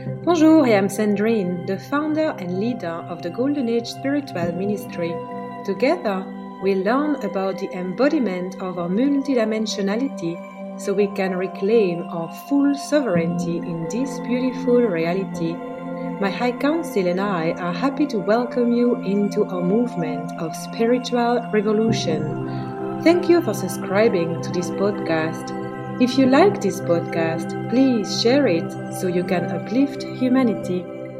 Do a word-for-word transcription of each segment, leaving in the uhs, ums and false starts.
Bonjour, I am Sandrine, the founder and leader of the Golden Age Spiritual Ministry. Together, we learn about the embodiment of our multidimensionality so we can reclaim our full sovereignty in this beautiful reality. My High Council and I are happy to welcome you into our movement of spiritual revolution. Thank you for subscribing to this podcast. If you like this podcast, please share it so you can uplift humanity.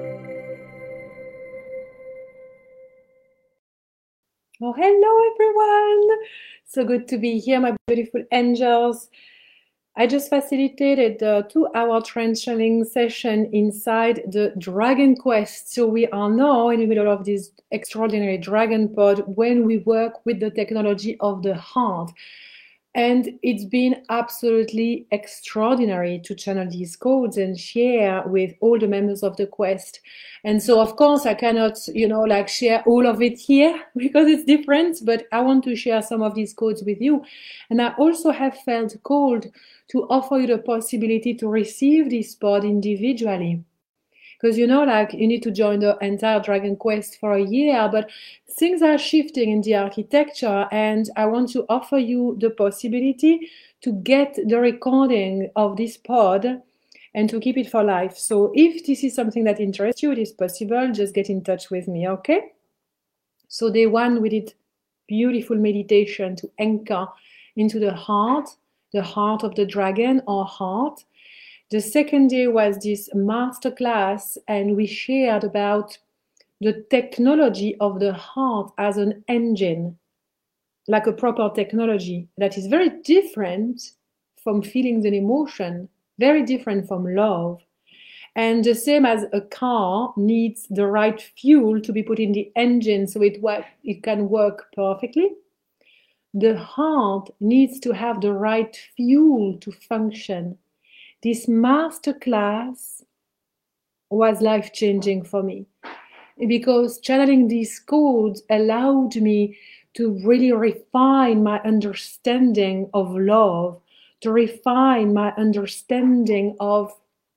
Oh, hello everyone! So good to be here, my beautiful angels. I just facilitated a two-hour trance-channeling session inside the Dragon Quest. So we are now in the middle of this extraordinary Dragon Pod when we work with the technology of the heart. And it's been absolutely extraordinary to channel these codes and share with all the members of the quest. And so, of course, I cannot, you know, like share all of it here because it's different, but I want to share some of these codes with you. And I also have felt called to offer you the possibility to receive this pod individually. Because, you know, like you need to join the entire Dragon Quest for a year, but things are shifting in the architecture, and I want to offer you the possibility to get the recording of this pod and to keep it for life. So if this is something that interests you, it is possible, just get in touch with me, okay? So day one, we did beautiful meditation to anchor into the heart, the heart of the dragon or heart. The second day was this masterclass, and we shared about the technology of the heart as an engine, like a proper technology that is very different from feelings and emotion, very different from love. And the same as a car needs the right fuel to be put in the engine so it, work, it can work perfectly. The heart needs to have the right fuel to function. This masterclass was life-changing for me because channeling these codes allowed me to really refine my understanding of love, to refine my understanding of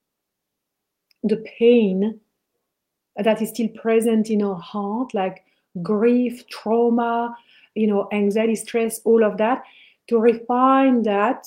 the pain that is still present in our heart, like grief, trauma, you know, anxiety, stress, all of that, to refine that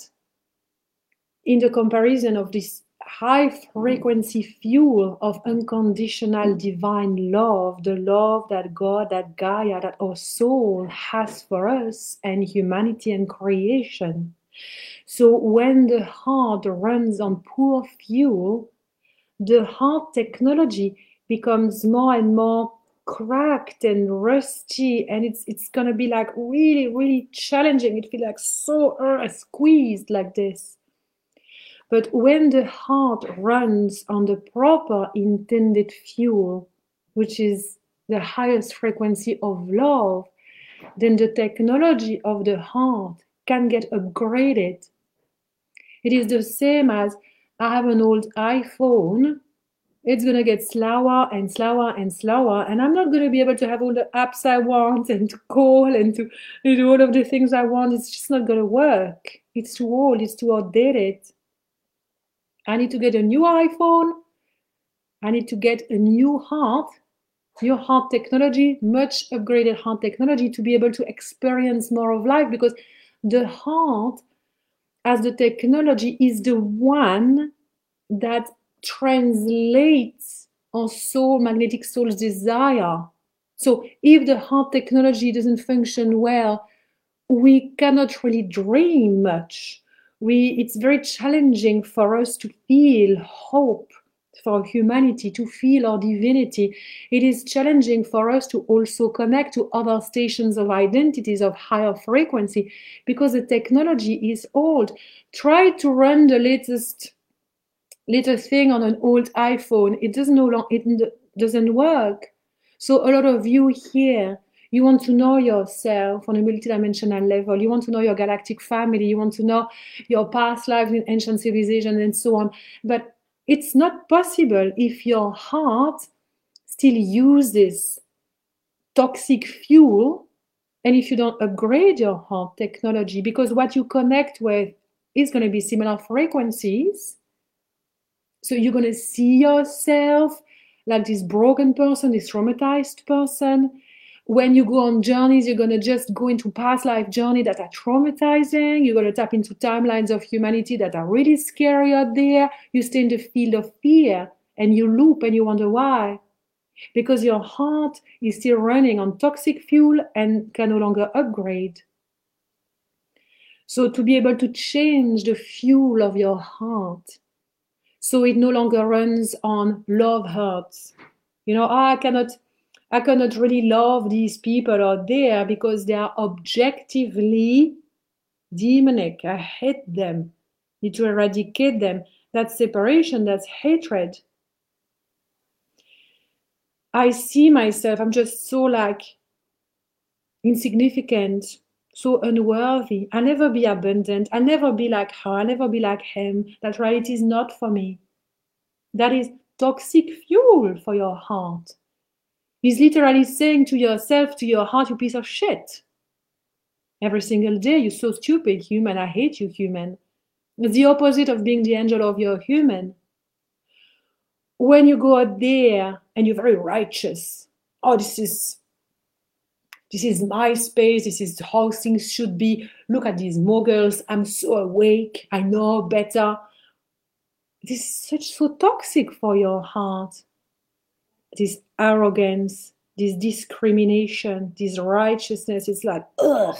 in the comparison of this high frequency fuel of unconditional divine love, the love that God, that Gaia, that our soul has for us and humanity and creation. So when the heart runs on poor fuel, the heart technology becomes more and more cracked and rusty, and it's it's gonna be like really, really challenging. It feels like so uh, squeezed like this. But when the heart runs on the proper intended fuel, which is the highest frequency of love, then the technology of the heart can get upgraded. It is the same as I have an old iPhone. It's going to get slower and slower and slower, and I'm not going to be able to have all the apps I want and to call and to do all of the things I want. It's just not going to work. It's too old. It's too outdated. I need to get a new iPhone. I need to get a new heart, new heart technology, much upgraded heart technology to be able to experience more of life, because the heart as the technology is the one that translates our soul, magnetic soul's desire. So if the heart technology doesn't function well, we cannot really dream much. We, it's very challenging for us to feel hope for humanity, to feel our divinity. It is challenging for us to also connect to other stations of identities of higher frequency because the technology is old. Try to run the latest little thing on an old iPhone. It doesn't no long, it doesn't work. So a lot of you here, you want to know yourself on a multidimensional level. You want to know your galactic family. You want to know your past lives in ancient civilization and so on. But it's not possible if your heart still uses toxic fuel and if you don't upgrade your heart technology, because what you connect with is going to be similar frequencies. So you're going to see yourself like this broken person, this traumatized person. When you go on journeys, you're going to just go into past life journey that are traumatizing. You're going to tap into timelines of humanity that are really scary out there. You stay in the field of fear and you loop and you wonder why. Because your heart is still running on toxic fuel and can no longer upgrade. So to be able to change the fuel of your heart, so it no longer runs on love hurts. You know, oh, I cannot, I cannot really love these people out there because they are objectively demonic. I hate them. Need to eradicate them. That's separation. That's hatred. I see myself. I'm just so like insignificant, so unworthy. I'll never be abundant. I'll never be like her. I'll never be like him. That reality is not for me. That is toxic fuel for your heart. It's literally saying to yourself, to your heart, you piece of shit. Every single day, you're so stupid, human. I hate you, human. It's the opposite of being the angel of your human. When you go out there and you're very righteous, oh, this is This is my space. This is how things should be. Look at these moguls. I'm so awake. I know better. This is such so toxic for your heart. This arrogance, this discrimination, this righteousness. It's like, ugh.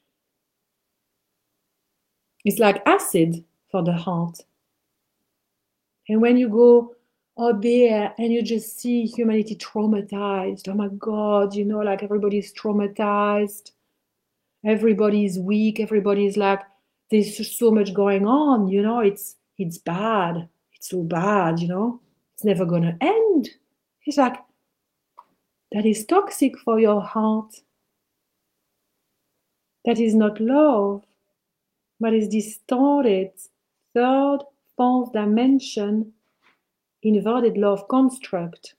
It's like acid for the heart. And when you go out there and you just see humanity traumatized, oh my God, you know, like everybody's traumatized. Everybody's weak. Everybody's like, there's just so much going on, you know, it's it's bad. It's so bad, you know. It's never gonna end. It's like, that is toxic for your heart. That is not love, but is distorted third, fourth dimension inverted love construct.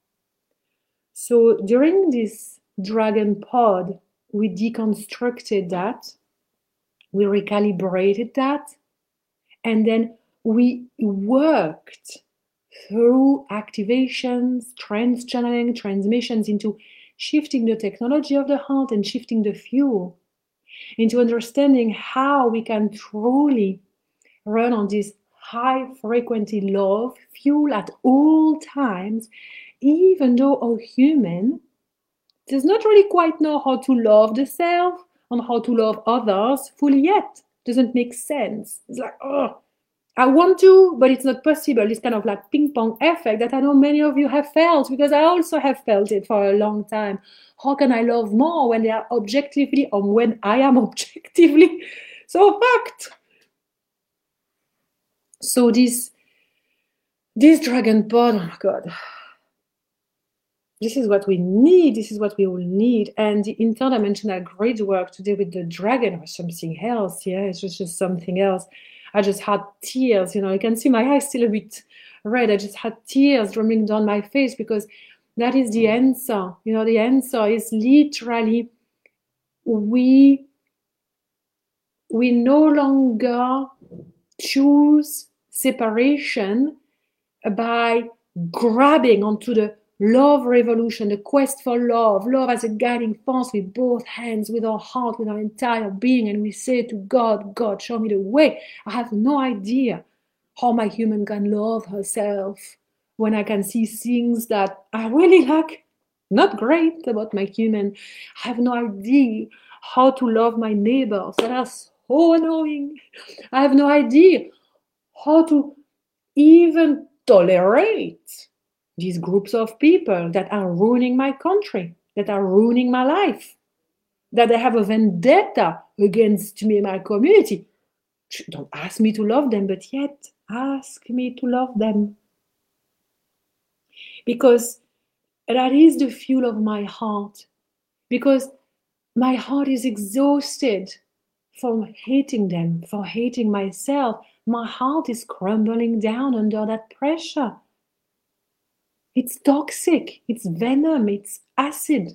So during this dragon pod, we deconstructed that, we recalibrated that, and then we worked through activations, trans channeling, transmissions into shifting the technology of the heart and shifting the fuel, into understanding how we can truly run on this high frequency love fuel at all times, even though a human does not really quite know how to love the self and how to love others fully yet. Doesn't make sense. It's like, oh, I want to, but it's not possible. This kind of like ping pong effect that I know many of you have felt, because I also have felt it for a long time. How can I love more when they are objectively, or when I am objectively so fucked? So this, this dragon pod, oh my God. This is what we need. This is what we all need. And the interdimensional grid work to deal with the dragon or something else. Yeah, it's just, just something else. I just had tears, you know, you can see my eyes still a bit red. I just had tears running down my face, because that is the answer. You know, the answer is literally we, we no longer choose separation by grabbing onto the love revolution, the quest for love, love as a guiding force with both hands, with our heart, with our entire being. And we say to God, God, show me the way. I have no idea how my human can love herself when I can see things that are really like not great about my human. I have no idea how to love my neighbors that are so annoying. I have no idea how to even tolerate these groups of people that are ruining my country, that are ruining my life, that they have a vendetta against me and my community. Don't ask me to love them, but yet ask me to love them. Because that is the fuel of my heart. Because my heart is exhausted from hating them, for hating myself. My heart is crumbling down under that pressure. It's toxic, it's venom, it's acid.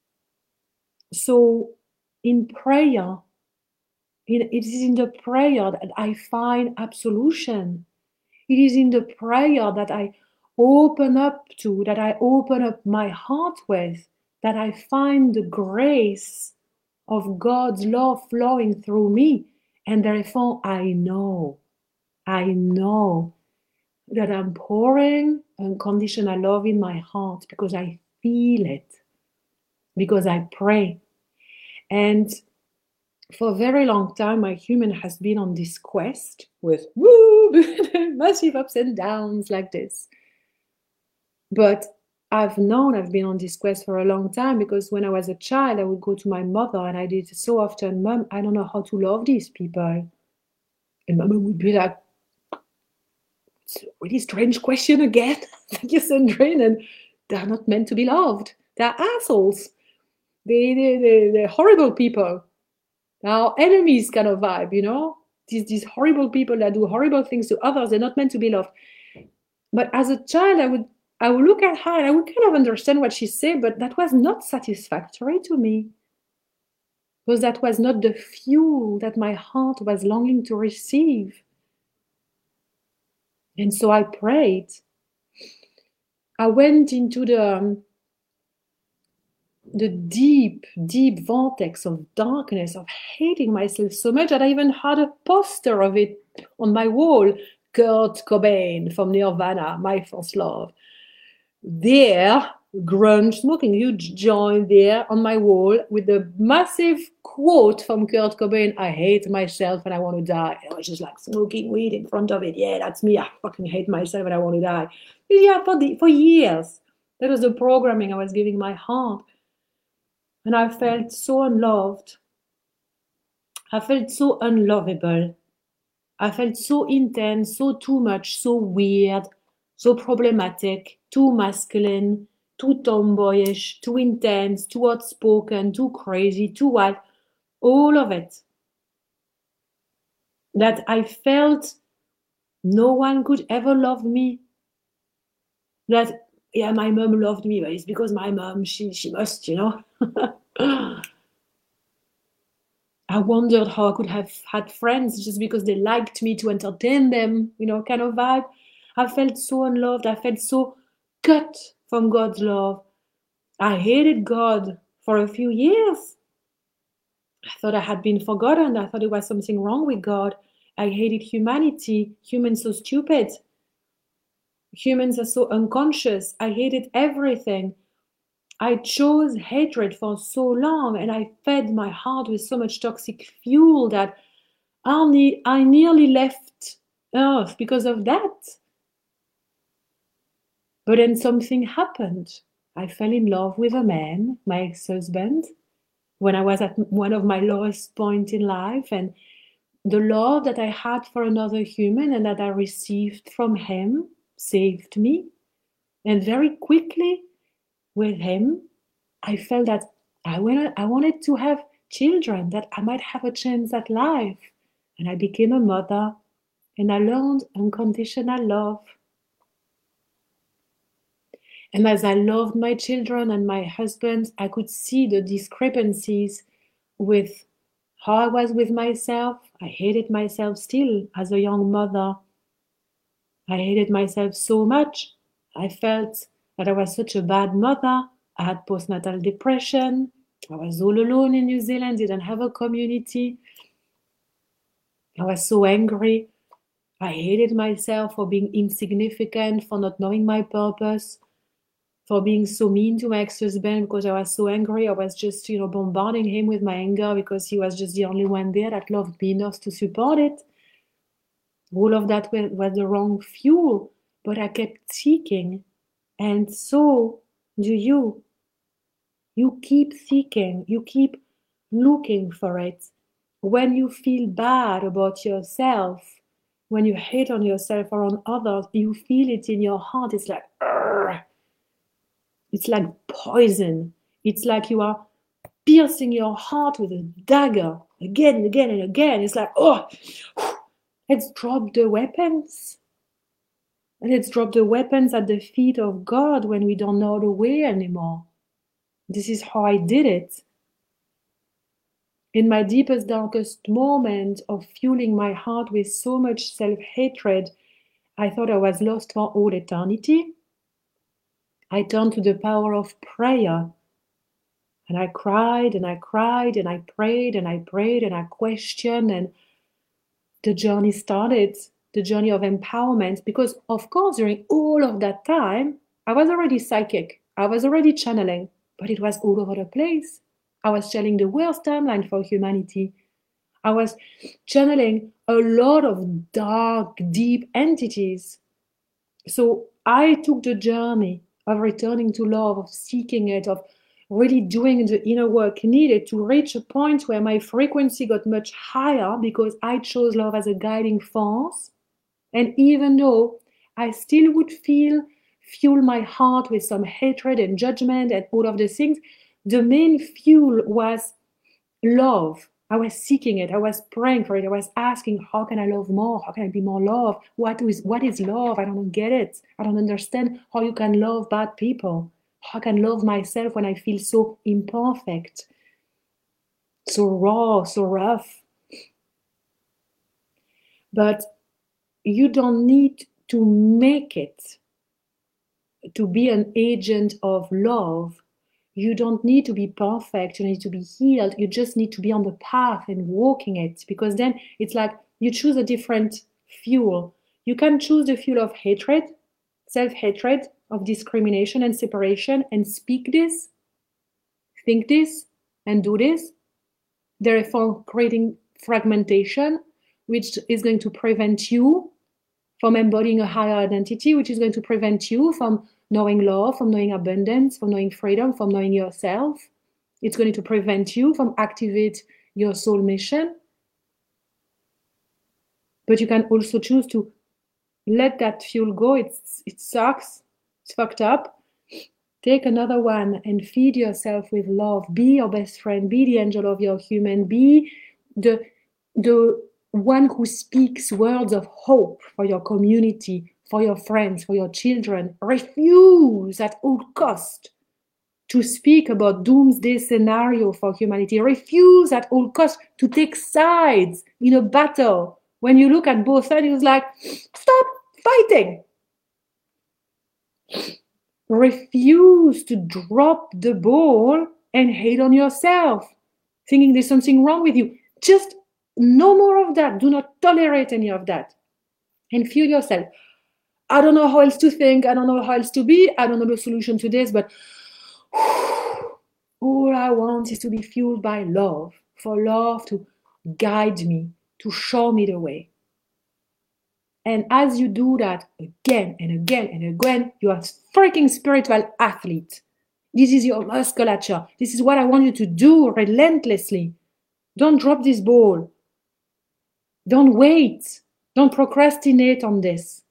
So in prayer, in, it is in the prayer that I find absolution. It is in the prayer that I open up to, that I open up my heart with, that I find the grace of God's love flowing through me. And therefore, I know, I know that I'm pouring unconditional love in my heart because I feel it, because I pray. And for a very long time, my human has been on this quest with woo, massive ups and downs like this. But I've known I've been on this quest for a long time because when I was a child, I would go to my mother and I did so often, Mom, I don't know how to love these people. And Mama would be like, it's a really strange question again. Thank you, Sandrine. And they're not meant to be loved. They're assholes. They, they, they, they're horrible people. Our enemies kind of vibe, you know, these, these horrible people that do horrible things to others, they're not meant to be loved. But as a child, I would I would look at her and I would kind of understand what she said, but that was not satisfactory to me. Because that was not the fuel that my heart was longing to receive. And so I prayed. I went into the um, the deep, deep vortex of darkness, of hating myself so much that I even had a poster of it on my wall. Kurt Cobain from Nirvana, my first love. There, grunge, smoking huge joint there on my wall with the massive quote from Kurt Cobain, I hate myself and I want to die. I was just like smoking weed in front of it. Yeah, that's me. I fucking hate myself and I want to die. Yeah, for, the, for years. That was the programming I was giving my heart. And I felt so unloved. I felt so unlovable. I felt so intense, so too much, so weird, so problematic, too masculine, too tomboyish, too intense, too outspoken, too crazy, too wild, all of it. That I felt no one could ever love me. That, yeah, my mom loved me, but it's because my mom, she, she must, you know. I wondered how I could have had friends just because they liked me to entertain them, you know, kind of vibe. I felt so unloved. I felt so cut from God's love. I hated God for a few years. I thought I had been forgotten. I thought there was something wrong with God. I hated humanity. Humans so stupid. Humans are so unconscious. I hated everything. I chose hatred for so long and I fed my heart with so much toxic fuel that I, ne- I nearly left Earth because of that. But then something happened. I fell in love with a man, my ex-husband, when I was at one of my lowest points in life. And the love that I had for another human and that I received from him saved me. And very quickly with him, I felt that I wanted, I wanted to have children, that I might have a chance at life. And I became a mother and I learned unconditional love. And as I loved my children and my husband, I could see the discrepancies with how I was with myself. I hated myself still as a young mother. I hated myself so much. I felt that I was such a bad mother. I had postnatal depression. I was all alone in New Zealand, didn't have a community. I was so angry. I hated myself for being insignificant, for not knowing my purpose, for being so mean to my ex-husband because I was so angry. I was just, you know, bombarding him with my anger because he was just the only one there that loved me enough to support it. All of that was the wrong fuel, but I kept seeking. And so do you. You keep seeking, you keep looking for it. When you feel bad about yourself, when you hate on yourself or on others, you feel it in your heart. It's like, Urgh. It's like poison. It's like you are piercing your heart with a dagger again and again and again. It's like, oh, let's drop the weapons. Let's drop the weapons at the feet of God when we don't know the way anymore. This is how I did it. In my deepest, darkest moment of fueling my heart with so much self-hatred, I thought I was lost for all eternity. I turned to the power of prayer. And I cried and I cried and I prayed and I prayed and I questioned, and the journey started, the journey of empowerment. Because, of course, during all of that time, I was already psychic. I was already channeling, but it was all over the place. I was channeling the worst timeline for humanity. I was channeling a lot of dark, deep entities. So I took the journey of returning to love, of seeking it, of really doing the inner work needed to reach a point where my frequency got much higher because I chose love as a guiding force. And even though I still would feel, fuel my heart with some hatred and judgment and all of the things, the main fuel was love. I was seeking it. I was praying for it. I was asking, how can I love more? How can I be more love? What is, what is love? I don't get it. I don't understand how you can love bad people. How can I love myself when I feel so imperfect, so raw, so rough? But you don't need to make it to be an agent of love. You don't need to be perfect. You need to be healed. You just need to be on the path and walking it, because then it's like you choose a different fuel. You can choose the fuel of hatred, self-hatred, of discrimination and separation, and speak this, think this, and do this, therefore creating fragmentation, which is going to prevent you from embodying a higher identity, which is going to prevent you from knowing love, from knowing abundance, from knowing freedom, from knowing yourself. It's going to prevent you from activate your soul mission. But you can also choose to let that fuel go. It's, it sucks. It's fucked up. Take another one and feed yourself with love. Be your best friend. Be the angel of your human. Be the, the one who speaks words of hope for your community, for your friends, for your children. Refuse at all cost to speak about doomsday scenario for humanity. Refuse at all cost to take sides in a battle. When you look at both sides, it's like, stop fighting. Refuse to drop the ball and hate on yourself, thinking there's something wrong with you. Just no more of that. Do not tolerate any of that. And feel yourself. I don't know how else to think. I don't know how else to be. I don't know the solution to this, but all I want is to be fueled by love, for love to guide me, to show me the way. And as you do that again and again and again, you are a freaking spiritual athlete. This is your musculature. This is what I want you to do relentlessly. Don't drop this ball. Don't wait. Don't procrastinate on this.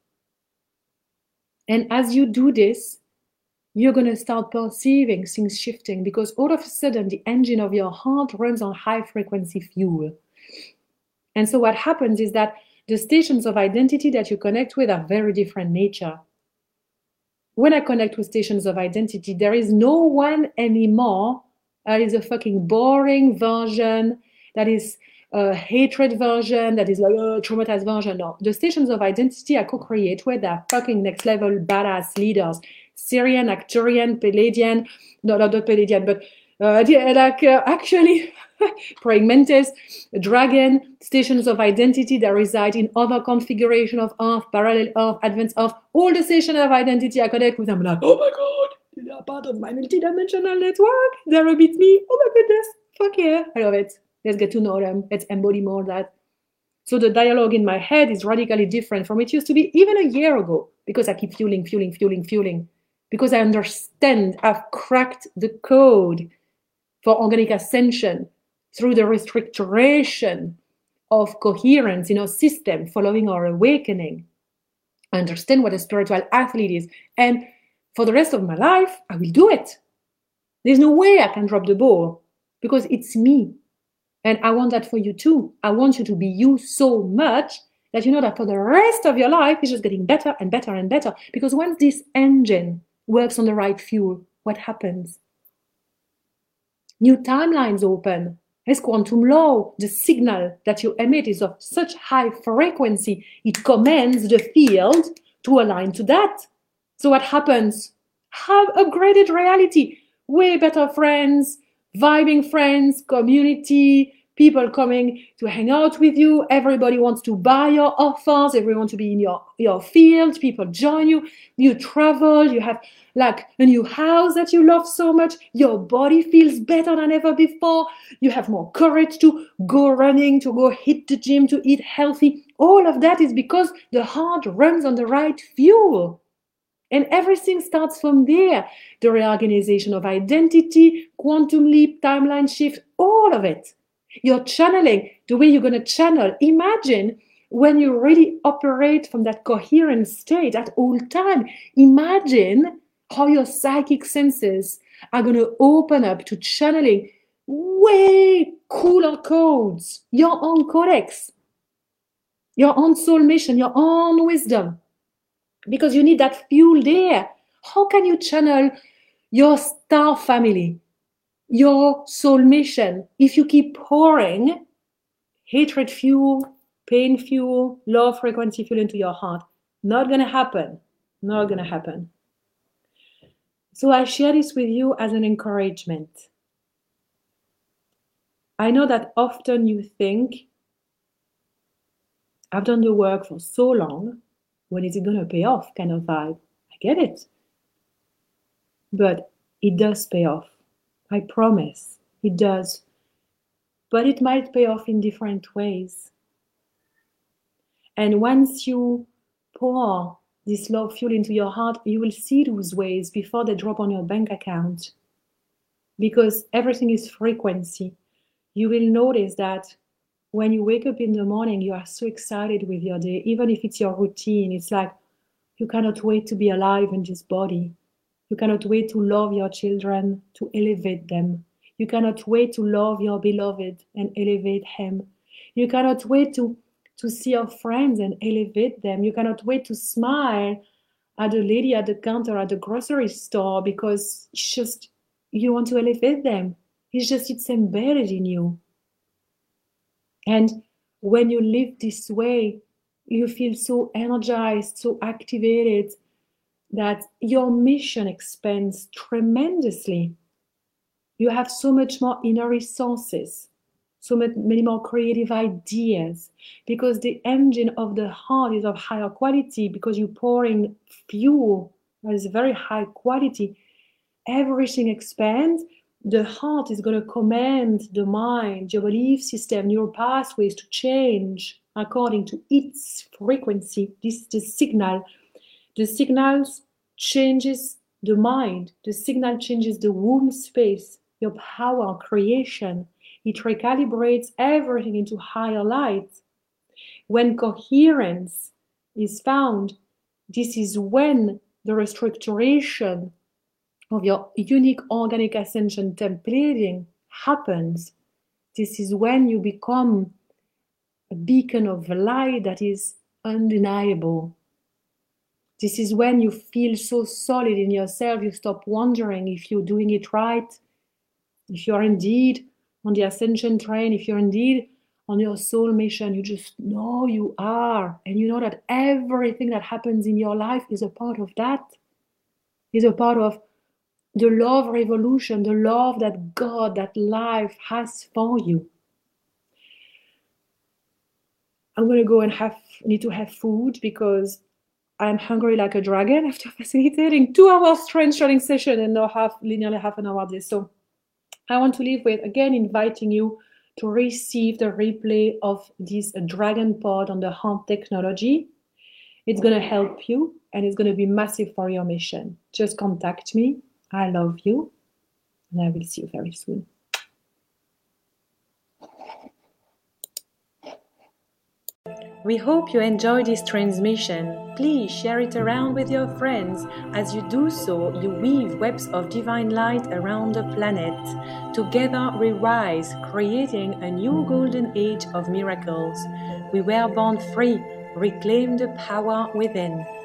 And as you do this, you're going to start perceiving things shifting, because all of a sudden the engine of your heart runs on high frequency fuel. And so what happens is that the stations of identity that you connect with are very different nature. When I connect with stations of identity, there is no one anymore that is a fucking boring version, that is a hatred version, that is like a traumatized version. No, the stations of identity I co-create with are fucking next level badass leaders. Sirian, Arcturian, Palladian, no, not Palladian, but uh, like uh, actually praying mantis, dragon, stations of identity that reside in other configuration of Earth, parallel Earth, advanced Earth, all the stations of identity I connect with. I'm like, oh my God, they are part of my multidimensional network. They're a bit me. Oh my goodness, fuck yeah, I love it. Let's get to know them. Let's embody more of that. So the dialogue in my head is radically different from it used to be even a year ago, because I keep fueling, fueling, fueling, fueling. Because I understand, I've cracked the code for organic ascension through the restriction of coherence in our system following our awakening. I understand what a spiritual athlete is. And for the rest of my life, I will do it. There's no way I can drop the ball, because it's me. And I want that for you too. I want you to be you so much that you know that for the rest of your life, it's just getting better and better and better. Because once this engine works on the right fuel, what happens? New timelines open. It's quantum law. The signal that you emit is of such high frequency, it commands the field to align to that. So what happens? Have upgraded reality, way better friends, vibing friends, community, people coming to hang out with you. Everybody wants to buy your offers. Everyone wants to be in your, your field. People join you. You travel. You have like a new house that you love so much. Your body feels better than ever before. You have more courage to go running, to go hit the gym, to eat healthy. All of that is because the heart runs on the right fuel. And everything starts from there. The reorganization of identity, quantum leap, timeline shift, all of it. You're channeling, the way you're going to channel. Imagine when you really operate from that coherent state at all time. Imagine how your psychic senses are going to open up to channeling way cooler codes, your own codex, your own soul mission, your own wisdom. Because you need that fuel there. How can you channel your star family, your soul mission, if you keep pouring hatred fuel, pain fuel, low frequency fuel into your heart? Not going to happen. Not going to happen. So I share this with you as an encouragement. I know that often you think, I've done the work for so long, when is it going to pay off kind of vibe? I get it. But it does pay off. I promise. It does. But it might pay off in different ways. And once you pour this love fuel into your heart, you will see those ways before they drop on your bank account. Because everything is frequency. You will notice that when you wake up in the morning, you are so excited with your day, even if it's your routine. It's like you cannot wait to be alive in this body. You cannot wait to love your children, to elevate them. You cannot wait to love your beloved and elevate him. You cannot wait to, to see your friends and elevate them. You cannot wait to smile at the lady at the counter at the grocery store because it's just, you want to elevate them. It's just, it's embedded in you. And when you live this way, you feel so energized, so activated, that your mission expands tremendously. You have so much more inner resources, so many more creative ideas, because the engine of the heart is of higher quality, because you're pouring fuel that is very high quality. Everything expands. The heart is going to command the mind, your belief system, your pathways to change according to its frequency. This is the signal. The signals changes the mind. The signal changes the womb space, your power, creation. It recalibrates everything into higher light. When coherence is found, this is when the restructuration of your unique organic ascension templating happens. This is when you become a beacon of light that is undeniable. This is when you feel so solid in yourself, you stop wondering if you're doing it right, if you're indeed on the ascension train, if you're indeed on your soul mission. You just know you are. And you know that everything that happens in your life is a part of that, is a part of the love revolution, the love that God, that life has for you. I'm going to go and have, need to have food because I'm hungry like a dragon after facilitating two hours strength training session and now half, nearly half an hour this. So I want to leave with, again, inviting you to receive the replay of this Dragon Pod on the Heart technology. It's going to help you and it's going to be massive for your mission. Just contact me. I love you, and I will see you very soon. We hope you enjoyed this transmission. Please share it around with your friends. As you do so, you weave webs of divine light around the planet. Together we rise, creating a new golden age of miracles. We were born free. Reclaim the power within.